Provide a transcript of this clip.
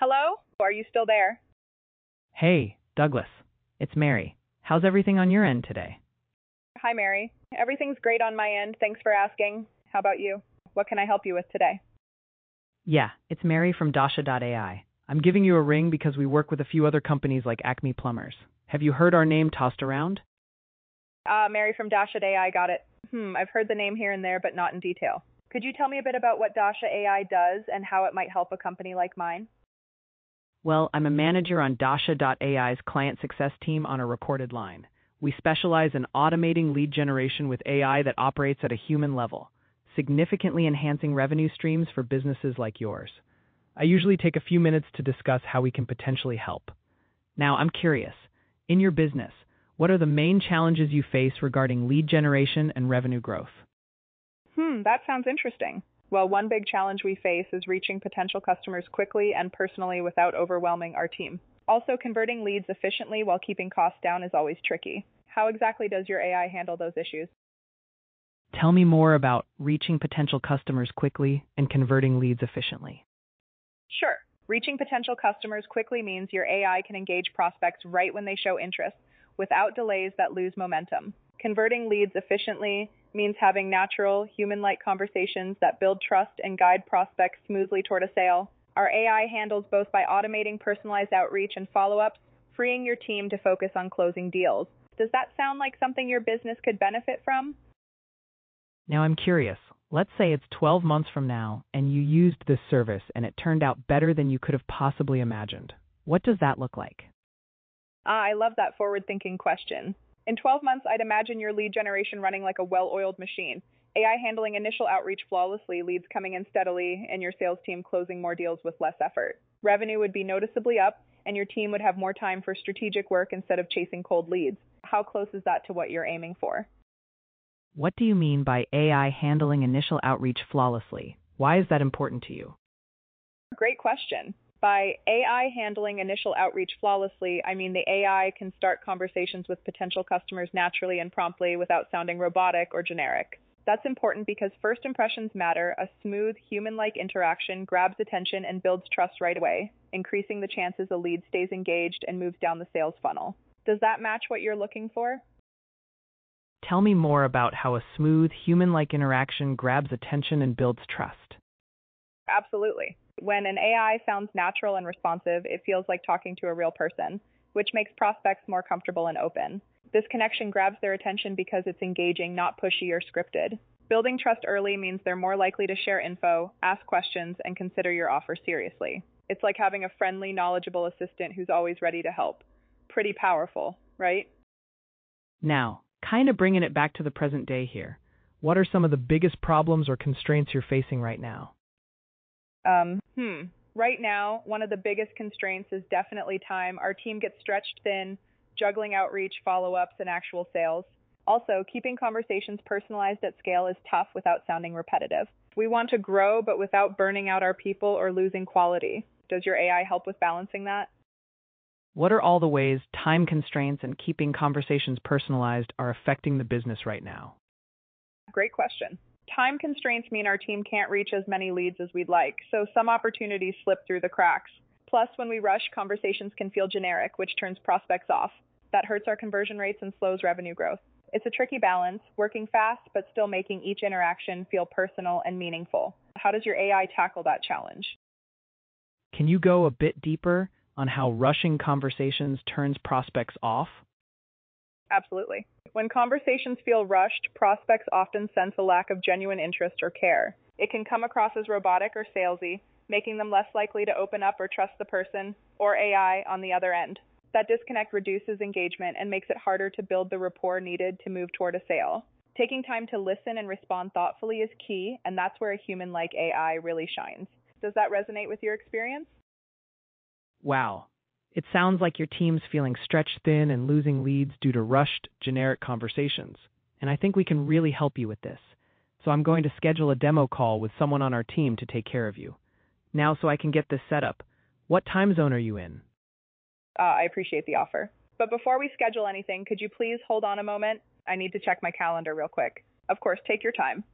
Hello? Are you still there? Hey, Douglas. It's Mary. How's everything on your end today? Hi, Mary. Everything's great on my end. Thanks for asking. How about you? What can I help you with today? Yeah, it's Mary from Dasha.ai. I'm giving you a ring because we work with a few other companies like Acme Plumbers. Have you heard our name tossed around? Mary from Dasha AI, got it. I've heard the name here and there, but not in detail. Could you tell me a bit about what Dasha AI does and how it might help a company like mine? Well, I'm a manager on Dasha.ai's client success team on a recorded line. We specialize in automating lead generation with AI that operates at a human level, significantly enhancing revenue streams for businesses like yours. I usually take a few minutes to discuss how we can potentially help. Now, I'm curious. In your business, what are the main challenges you face regarding lead generation and revenue growth? That sounds interesting. Well, one big challenge we face is reaching potential customers quickly and personally without overwhelming our team. Also, converting leads efficiently while keeping costs down is always tricky. How exactly does your AI handle those issues? Tell me more about reaching potential customers quickly and converting leads efficiently. Sure. Reaching potential customers quickly means your AI can engage prospects right when they show interest, without delays that lose momentum. Converting leads efficiently means having natural, human-like conversations that build trust and guide prospects smoothly toward a sale. Our AI handles both by automating personalized outreach and follow-ups, freeing your team to focus on closing deals. Does that sound like something your business could benefit from? Now I'm curious. Let's say it's 12 months from now and you used this service and it turned out better than you could have possibly imagined. What does that look like? I love that forward-thinking question. In 12 months, I'd imagine your lead generation running like a well-oiled machine. AI handling initial outreach flawlessly, leads coming in steadily, and your sales team closing more deals with less effort. Revenue would be noticeably up, and your team would have more time for strategic work instead of chasing cold leads. How close is that to what you're aiming for? What do you mean by AI handling initial outreach flawlessly? Why is that important to you? Great question. By AI handling initial outreach flawlessly, I mean the AI can start conversations with potential customers naturally and promptly without sounding robotic or generic. That's important because first impressions matter. A smooth, human-like interaction grabs attention and builds trust right away, increasing the chances a lead stays engaged and moves down the sales funnel. Does that match what you're looking for? Tell me more about how a smooth, human-like interaction grabs attention and builds trust. Absolutely. When an AI sounds natural and responsive, it feels like talking to a real person, which makes prospects more comfortable and open. This connection grabs their attention because it's engaging, not pushy or scripted. Building trust early means they're more likely to share info, ask questions, and consider your offer seriously. It's like having a friendly, knowledgeable assistant who's always ready to help. Pretty powerful, right? Now, kind of bringing it back to the present day here. What are some of the biggest problems or constraints you're facing right now? Right now, one of the biggest constraints is definitely time. Our team gets stretched thin, juggling outreach, follow-ups, and actual sales. Also, keeping conversations personalized at scale is tough without sounding repetitive. We want to grow, but without burning out our people or losing quality. Does your AI help with balancing that? What are all the ways time constraints and keeping conversations personalized are affecting the business right now? Great question. Time constraints mean our team can't reach as many leads as we'd like, so some opportunities slip through the cracks. Plus, when we rush, conversations can feel generic, which turns prospects off. That hurts our conversion rates and slows revenue growth. It's a tricky balance, working fast but still making each interaction feel personal and meaningful. How does your AI tackle that challenge? Can you go a bit deeper on how rushing conversations turns prospects off? Absolutely. When conversations feel rushed, prospects often sense a lack of genuine interest or care. It can come across as robotic or salesy, making them less likely to open up or trust the person or AI on the other end. That disconnect reduces engagement and makes it harder to build the rapport needed to move toward a sale. Taking time to listen and respond thoughtfully is key, and that's where a human-like AI really shines. Does that resonate with your experience? Wow. It sounds like your team's feeling stretched thin and losing leads due to rushed, generic conversations. And I think we can really help you with this. So I'm going to schedule a demo call with someone on our team to take care of you. Now, so I can get this set up, what time zone are you in? I appreciate the offer. But before we schedule anything, could you please hold on a moment? I need to check my calendar real quick. Of course, take your time.